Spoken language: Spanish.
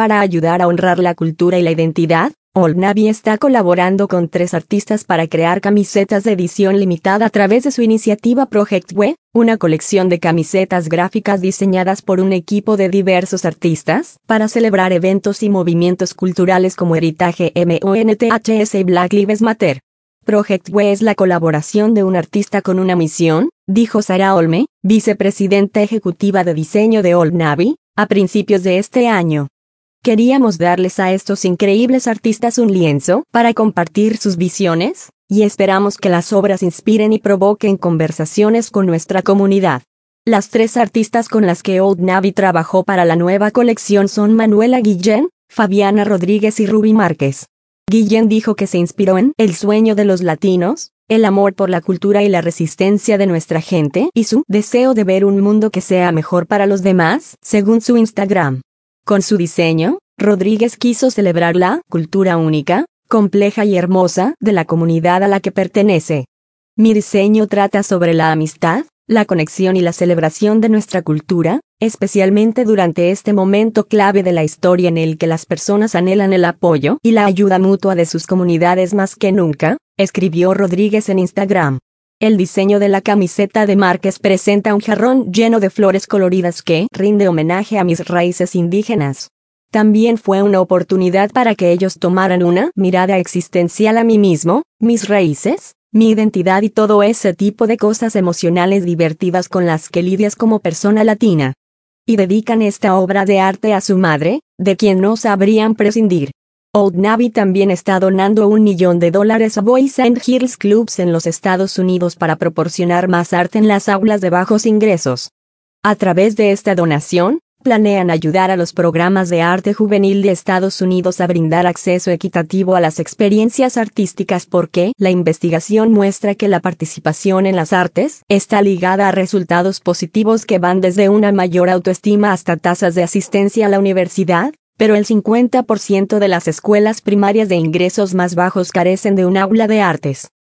Para ayudar a honrar la cultura y la identidad, Old Navy está colaborando con 3 artistas para crear camisetas de edición limitada a través de su iniciativa Project We, una colección de camisetas gráficas diseñadas por un equipo de diversos artistas para celebrar eventos y movimientos culturales como Heritage Months y Black Lives Matter. Project We es la colaboración de un artista con una misión, dijo Sara Olme, vicepresidenta ejecutiva de diseño de Old Navy, a principios de este año. Queríamos darles a estos increíbles artistas un lienzo para compartir sus visiones, y esperamos que las obras inspiren y provoquen conversaciones con nuestra comunidad. Las 3 artistas con las que Old Navy trabajó para la nueva colección son Manuela Guillén, Fabiana Rodríguez y Ruby Márquez. Guillén dijo que se inspiró en el sueño de los latinos, el amor por la cultura y la resistencia de nuestra gente y su deseo de ver un mundo que sea mejor para los demás, según su Instagram. Con su diseño, Rodríguez quiso celebrar la cultura única, compleja y hermosa de la comunidad a la que pertenece. Mi diseño trata sobre la amistad, la conexión y la celebración de nuestra cultura, especialmente durante este momento clave de la historia en el que las personas anhelan el apoyo y la ayuda mutua de sus comunidades más que nunca, escribió Rodríguez en Instagram. El diseño de la camiseta de Márquez presenta un jarrón lleno de flores coloridas que rinde homenaje a mis raíces indígenas. También fue una oportunidad para que ellos tomaran una mirada existencial a mí mismo, mis raíces, mi identidad y todo ese tipo de cosas emocionales divertidas con las que lidias como persona latina. Y dedican esta obra de arte a su madre, de quien no sabrían prescindir. Old Navy también está donando $1 millón a Boys and Girls Clubs en los Estados Unidos para proporcionar más arte en las aulas de bajos ingresos. A través de esta donación, planean ayudar a los programas de arte juvenil de Estados Unidos a brindar acceso equitativo a las experiencias artísticas porque la investigación muestra que la participación en las artes está ligada a resultados positivos que van desde una mayor autoestima hasta tasas de asistencia a la universidad, pero el 50% de las escuelas primarias de ingresos más bajos carecen de un aula de artes.